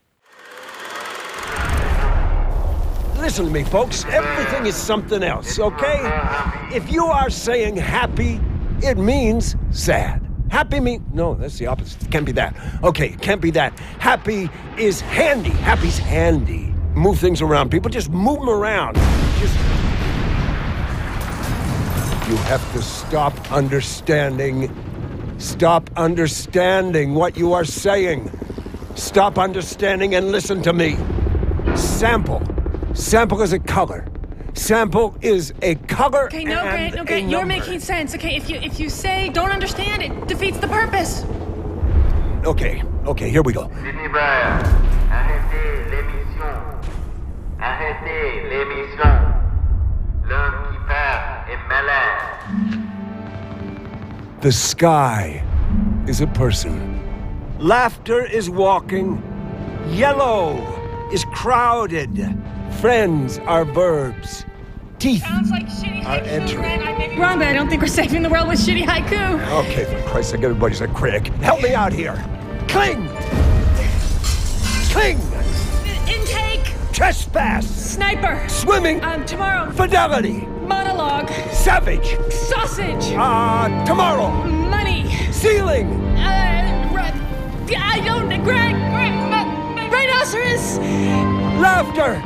Listen to me, folks. Everything is something else, okay? If you are saying happy, it means sad. Happy mean no, that's the opposite. It can't be that. Okay, it can't be that. Happy is handy. Happy's handy. Move things around, people. Just move them around. Just... You have to stop understanding. Stop understanding what you are saying. Stop understanding and listen to me. Sample. Sample is a color. Sample is a color. Okay, no, and Grant, no, a Grant, you're number. making sense. Okay, if you if you say don't understand, it defeats the purpose. Okay, okay, here we go. Sidney Breyer, arrêtez l'émission. Arrêtez l'émission. L'homme qui parle est malade. The sky is a person. Laughter is walking. Yellow is crowded. Friends are verbs. Teeth Sounds like shitty are haiku, entering. Grant. I may be wrong, but I don't think we're saving the world with shitty haiku. Okay, for Christ's sake, everybody's a critic. Help me out here. Cling! Cling! Intake. Trespass! Sniper. Swimming! Um, tomorrow. Fidelity! Monologue. Savage! Sausage. Uh, tomorrow! Money. Ceiling! Uh, ri- I don't. Grant. Grant. Rhinoceros. this? Laughter!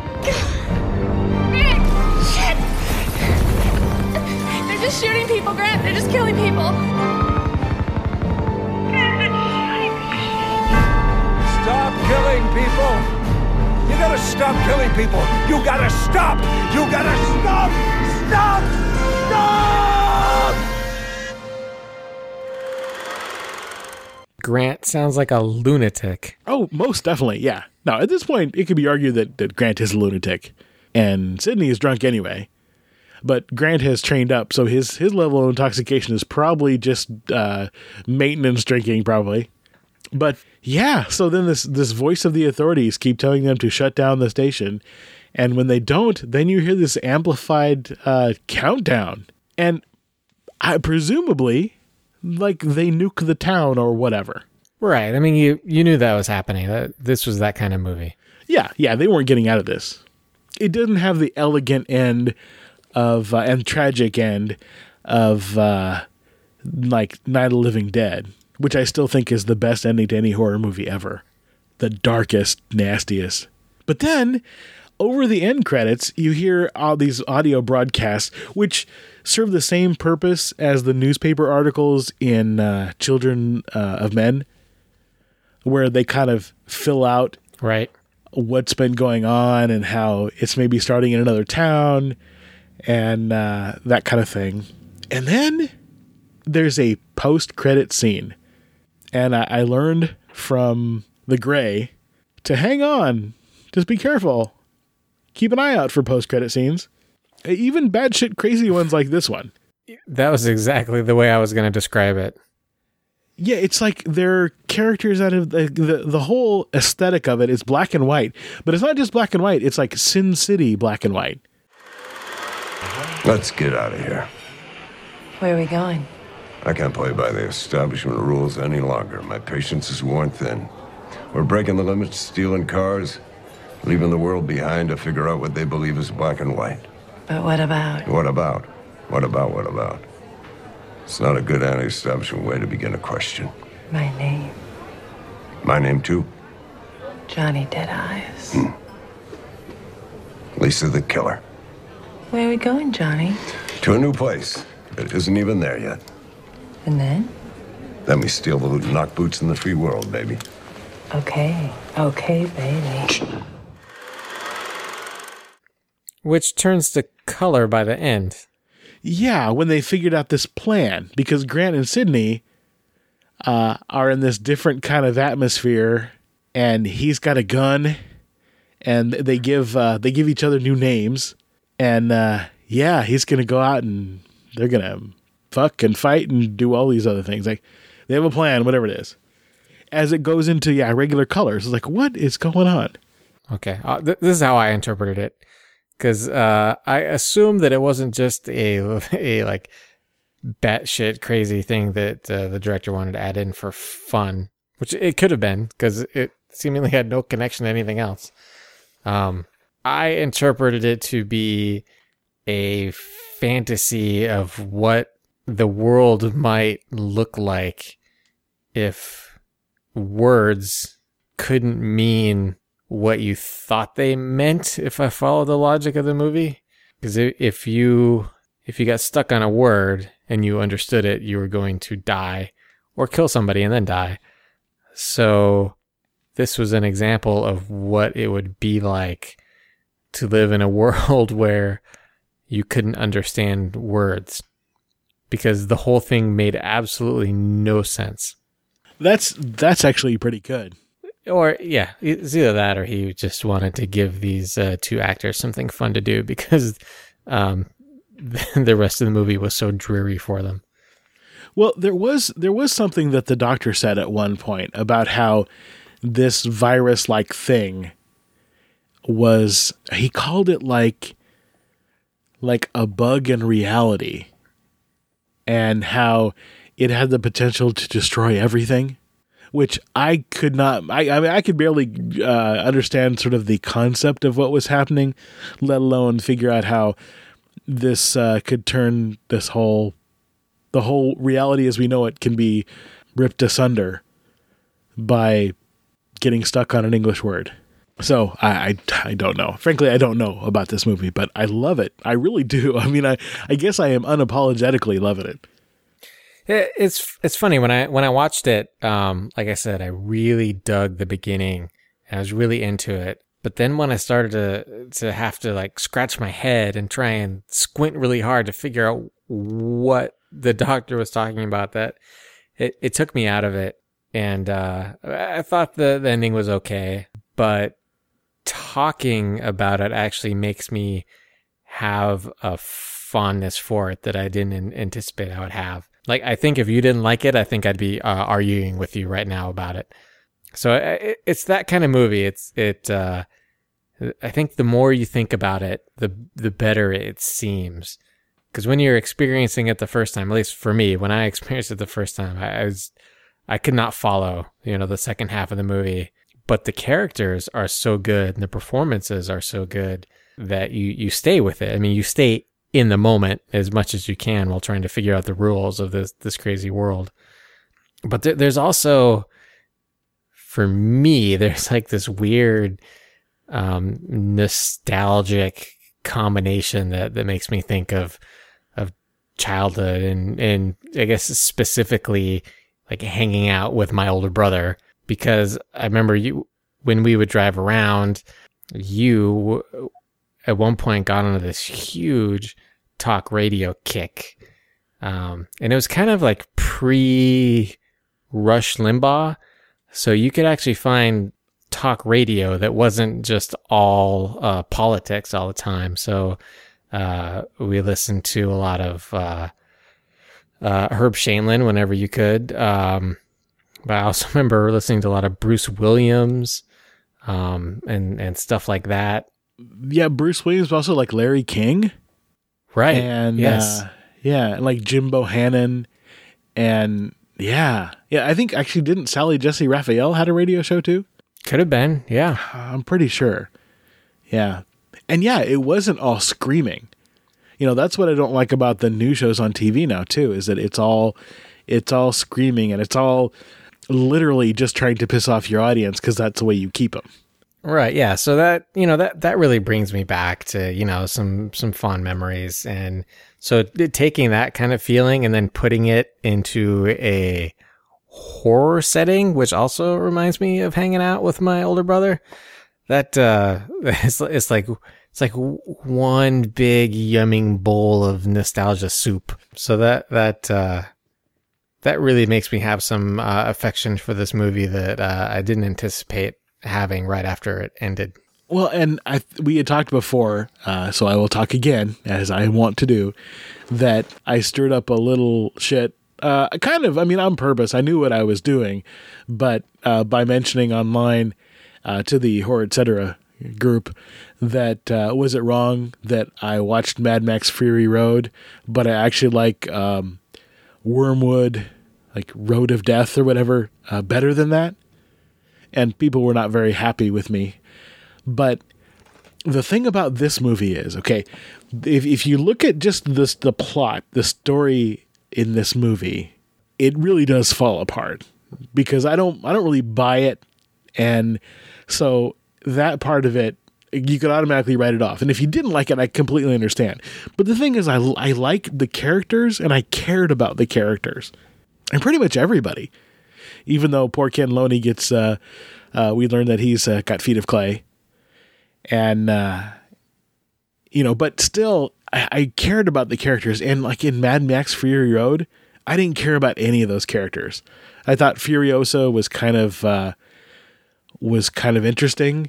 Shit! They're just shooting people, Grant. They're just killing people. Stop killing people! You gotta stop killing people! You gotta stop! You gotta stop! Stop! Stop! Grant sounds like a lunatic. Oh, most definitely, yeah. Now, at this point, it could be argued that, that Grant is a lunatic, and Sidney is drunk anyway. But Grant has trained up, so his, his level of intoxication is probably just uh, maintenance drinking, probably. But yeah, so then this this voice of the authorities keep telling them to shut down the station, and when they don't, then you hear this amplified uh, countdown, and I presumably, like, they nuke the town or whatever. Right. I mean, you you knew that was happening. That this was that kind of movie. Yeah, yeah, they weren't getting out of this. It didn't have the elegant end of uh, and tragic end of uh, like Night of the Living Dead, which I still think is the best ending to any horror movie ever. The darkest, nastiest. But then, over the end credits, you hear all these audio broadcasts, which serve the same purpose as the newspaper articles in uh, Children uh, of Men, where they kind of fill out right what's been going on and how it's maybe starting in another town and uh, that kind of thing. And then there's a post-credit scene. And I, I learned from The Gray to hang on. Just be careful. Keep an eye out for post-credit scenes. Even batshit crazy ones like this one. That was exactly the way I was going to describe it. Yeah, it's like they're characters out of the, the the whole aesthetic of it is black and white. But it's not just black and white. It's like Sin City black and white. Let's get out of here. Where are we going? I can't play by the establishment rules any longer. My patience is worn thin. We're breaking the limits, stealing cars, leaving the world behind to figure out what they believe is black and white. But what about? What about? What about, what about? It's not a good anti-establishment way to begin a question. My name. My name, too? Johnny Deadeyes. Hmm. Lisa the Killer. Where are we going, Johnny? To a new place that isn't even there yet. And then? Then we steal the loot and knock boots in the free world, baby. Okay. Okay, baby. Which turns to color by the end. Yeah, when they figured out this plan, because Grant and Sidney uh, are in this different kind of atmosphere, and he's got a gun, and they give uh, they give each other new names, and uh, yeah, he's gonna go out and they're gonna fuck and fight and do all these other things. Like they have a plan, whatever it is. As it goes into yeah regular colors, it's like what is going on? Okay, uh, th- this is how I interpreted it. Because uh, I assumed that it wasn't just a a like batshit crazy thing that uh, the director wanted to add in for fun, which it could have been because it seemingly had no connection to anything else. Um, I interpreted it to be a fantasy of what the world might look like if words couldn't mean what you thought they meant, if I follow the logic of the movie. Because if you if you got stuck on a word and you understood it, you were going to die or kill somebody and then die. So this was an example of what it would be like to live in a world where you couldn't understand words, because the whole thing made absolutely no sense. That's that's actually pretty good. Or, yeah, it's either that or he just wanted to give these uh, two actors something fun to do because um, the rest of the movie was so dreary for them. Well, there was there was something that the doctor said at one point about how this virus-like thing was, he called it like, like a bug in reality, and how it had the potential to destroy everything. Which I could not, I, I mean, I could barely uh, understand sort of the concept of what was happening, let alone figure out how this uh, could turn this whole, the whole reality as we know it can be ripped asunder by getting stuck on an English word. So I, I, I don't know. Frankly, I don't know about this movie, but I love it. I really do. I mean, I, I guess I am unapologetically loving it. It, it's it's funny when I when I watched it. Um, like I said, I really dug the beginning. I was really into it. But then when I started to to have to like scratch my head and try and squint really hard to figure out what the doctor was talking about, that it, it took me out of it. And uh, I thought the, the ending was okay, but talking about it actually makes me have a fondness for it that I didn't anticipate I would have. Like, I think if you didn't like it, I think I'd be uh, arguing with you right now about it. So it, it's that kind of movie. It's it. Uh, I think the more you think about it, the the better it seems. Because when you're experiencing it the first time, at least for me, when I experienced it the first time, I, I was I could not follow, you know, the second half of the movie. But the characters are so good and the performances are so good that you, you stay with it. I mean, you stay in the moment as much as you can while trying to figure out the rules of this, this crazy world. But there, there's also, for me, there's like this weird, um, nostalgic combination that, that makes me think of, of childhood and, and I guess specifically like hanging out with my older brother. Because I remember you, when we would drive around, you at one point got onto this huge talk radio kick. Um, and it was kind of like pre Rush Limbaugh. So you could actually find talk radio that wasn't just all uh, politics all the time. So uh, we listened to a lot of uh, uh, Herb Shanlin whenever you could. Um, But I also remember listening to a lot of Bruce Williams, um, and, and stuff like that. Yeah, Bruce Williams, but also like Larry King. Right. And, yes. Uh, yeah, and like Jim Bohannon. And yeah. Yeah, I think actually didn't Sally Jesse Raphael had a radio show too? Could have been, yeah. I'm pretty sure. Yeah. And yeah, it wasn't all screaming. You know, that's what I don't like about the new shows on T V now too, is that it's all, it's all screaming and it's all literally just trying to piss off your audience because that's the way you keep them. Right. Yeah. So that, you know, that, that really brings me back to, you know, some, some fond memories. And so taking that kind of feeling and then putting it into a horror setting, which also reminds me of hanging out with my older brother, that, uh, it's, it's like, it's like one big yumming bowl of nostalgia soup. So that, that, uh, that really makes me have some uh, affection for this movie that uh, I didn't anticipate having right after it ended. Well, and I, we had talked before, uh, so I will talk again, as I want to do, that I stirred up a little shit, uh, kind of, I mean, on purpose. I knew what I was doing, but uh, by mentioning online uh, to the Horror Et Cetera group that, uh, was it wrong that I watched Mad Max Fury Road, but I actually like um, Wormwood, like Road of Death or whatever, uh, better than that. And people were not very happy with me. But the thing about this movie is, okay, if if you look at just this, the plot, the story in this movie, it really does fall apart because I don't, I don't really buy it. And so that part of it, you could automatically write it off. And if you didn't like it, I completely understand. But the thing is, I, I like the characters and I cared about the characters. And pretty much everybody. Even though poor Ken Loney gets, uh, uh, we learned that he's uh, got feet of clay. And, uh, you know, but still, I, I cared about the characters. And like in Mad Max Fury Road, I didn't care about any of those characters. I thought Furiosa was kind of, uh, was kind of interesting.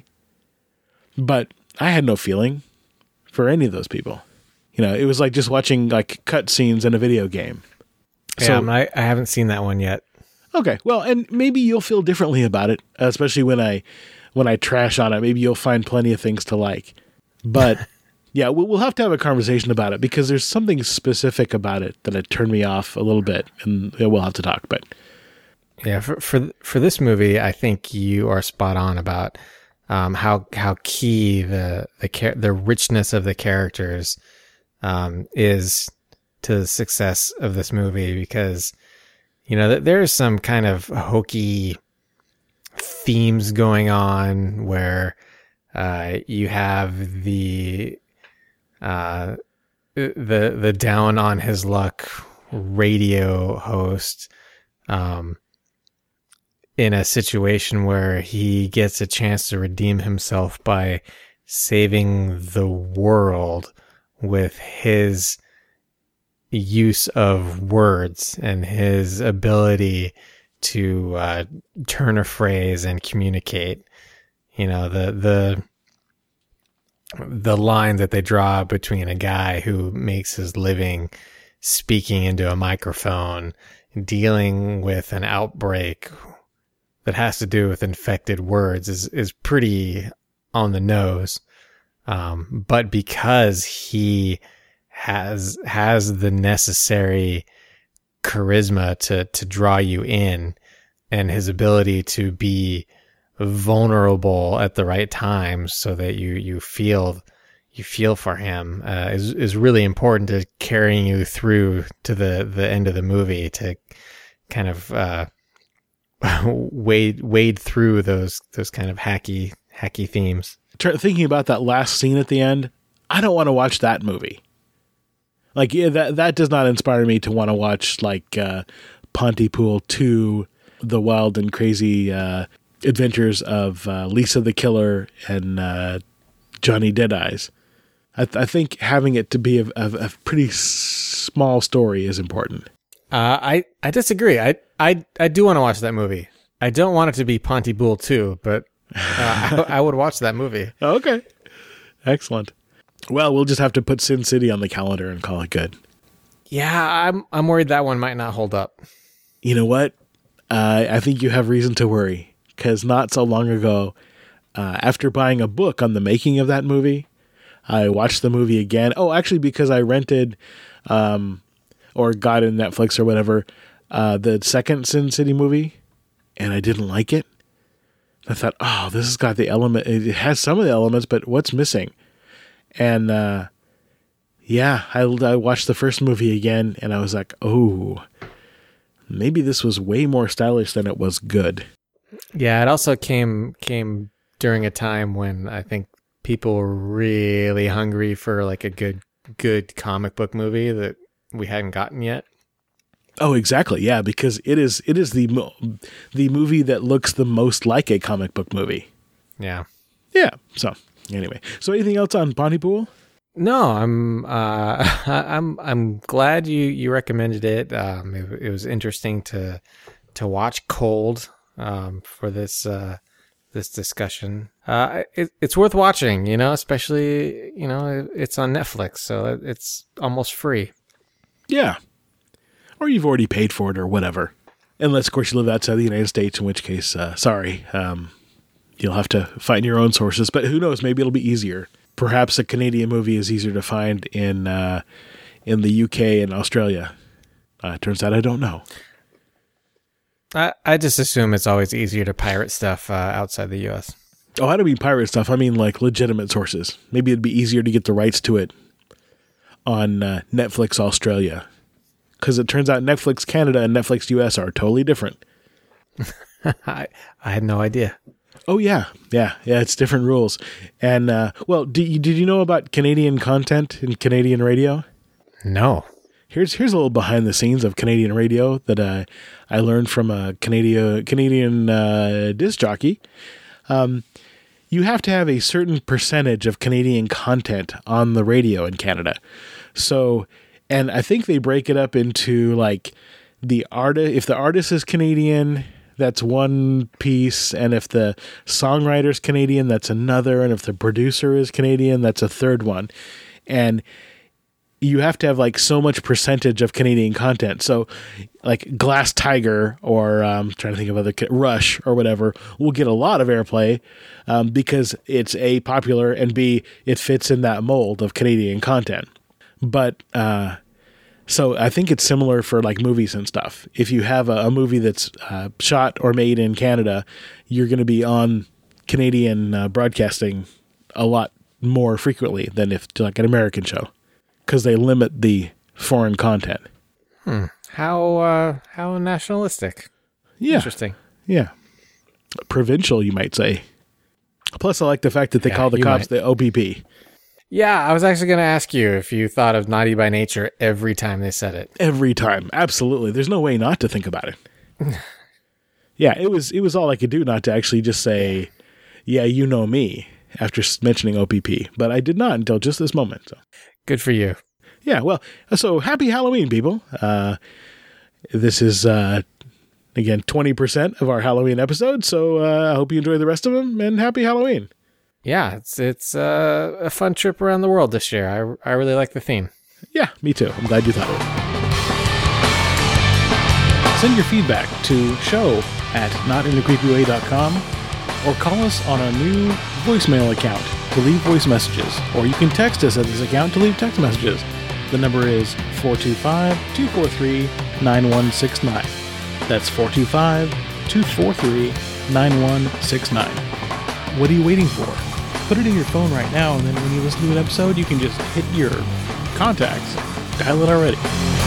But I had no feeling for any of those people. You know, it was like just watching like cutscenes in a video game. Yeah, so, I, I haven't seen that one yet. Okay, well, and maybe you'll feel differently about it, especially when I when I trash on it. Maybe you'll find plenty of things to like. But yeah, we'll, we'll have to have a conversation about it because there's something specific about it that had turned me off a little bit, and yeah, we'll have to talk. But yeah, for for for this movie, I think you are spot on about um, how how key the the the richness of the characters um, is to the success of this movie, because you know there's some kind of hokey themes going on where Uh, you have the uh, the the down on his luck radio host um, in a situation where he gets a chance to redeem himself by saving the world with his use of words and his ability to uh, turn a phrase and communicate. You know, the the the line that they draw between a guy who makes his living speaking into a microphone, dealing with an outbreak that has to do with infected words is is pretty on the nose. Um, but because he has has the necessary charisma to to draw you in, and his ability to be vulnerable at the right times so that you you feel you feel for him uh, is is really important to carrying you through to the the end of the movie, to kind of uh, wade wade through those those kind of hacky hacky themes. Thinking about that last scene at the end, I don't want to watch that movie. Like, yeah, that that does not inspire me to want to watch, like, uh, Pontypool two, The Wild and Crazy uh, Adventures of uh, Lisa the Killer and uh, Johnny Deadeyes. I, th- I think having it to be a, a, a pretty s- small story is important. Uh, I, I disagree. I, I, I do want to watch that movie. I don't want it to be Pontypool two, but uh, I, I would watch that movie. Okay. Excellent. Well, we'll just have to put Sin City on the calendar and call it good. Yeah, I'm I'm worried that one might not hold up. You know what? Uh, I think you have reason to worry, because not so long ago, uh, after buying a book on the making of that movie, I watched the movie again. Oh, actually, because I rented um, or got in Netflix or whatever, uh, the second Sin City movie, and I didn't like it. I thought, oh, this has got the element. It has some of the elements, but what's missing? And, uh, yeah, I, I watched the first movie again and I was like, oh, maybe this was way more stylish than it was good. Yeah. It also came, came during a time when I think people were really hungry for like a good, good comic book movie that we hadn't gotten yet. Oh, exactly. Yeah. Because it is, it is the, the movie that looks the most like a comic book movie. Yeah. Yeah. So. Anyway, so anything else on Pontypool? No, I'm uh, I'm I'm glad you, you recommended it. Um, it. It was interesting to to watch cold um, for this uh, this discussion. Uh, it, it's worth watching, you know, especially you know it's on Netflix, so it's almost free. Yeah, or you've already paid for it or whatever, unless of course you live outside the United States, in which case, uh, sorry. Um, You'll have to find your own sources, but who knows? Maybe it'll be easier. Perhaps a Canadian movie is easier to find in uh, in the U K and Australia. Uh, turns out I don't know. I, I just assume it's always easier to pirate stuff uh, outside the U S. Oh, I don't mean pirate stuff. I mean like legitimate sources. Maybe it'd be easier to get the rights to it on uh, Netflix Australia. Because it turns out Netflix Canada and Netflix U S are totally different. I, I had no idea. Oh, yeah. Yeah. Yeah. It's different rules. And, uh, well, did you, did you know about Canadian content in Canadian radio? No. Here's here's a little behind the scenes of Canadian radio that uh, I learned from a Canadian, Canadian uh, disc jockey. Um, you have to have a certain percentage of Canadian content on the radio in Canada. So, and I think they break it up into like the artist, if the artist is Canadian, that's one piece, and if the songwriter's Canadian, that's another, and if the producer is Canadian, that's a third one. And you have to have like so much percentage of Canadian content. So like Glass Tiger or um, trying to think of other Rush or whatever will get a lot of airplay um, because it's A, popular, and B, it fits in that mold of Canadian content. But uh, so I think it's similar for like movies and stuff. If you have a, a movie that's uh, shot or made in Canada, you're going to be on Canadian uh, broadcasting a lot more frequently than if like an American show, because they limit the foreign content. Hmm. How uh, how nationalistic. Yeah. Interesting. Yeah. Provincial, you might say. Plus, I like the fact that they Yeah, call the you cops might. the O P P. Yeah, I was actually going to ask you if you thought of Naughty by Nature every time they said it. Every time. Absolutely. There's no way not to think about it. Yeah, it was it was all I could do not to actually just say, yeah, you know me, after s- mentioning O P P. But I did not until just this moment. So. Good for you. Yeah, well, so happy Halloween, people. Uh, this is, uh, again, twenty percent of our Halloween episode, so uh, I hope you enjoy the rest of them, and happy Halloween. Yeah, it's it's uh, a fun trip around the world this year. I, I really like the theme. Yeah, me too. I'm glad you thought of it. Send your feedback to show at notinthecreepyway dot com or call us on our new voicemail account to leave voice messages, or you can text us at this account to leave text messages. The number is four two five, two four three, nine one six nine. That's four two five, two four three, nine one six nine. What are you waiting for? Put it in your phone right now, and then when you listen to an episode, you can just hit your contacts. Dial it already.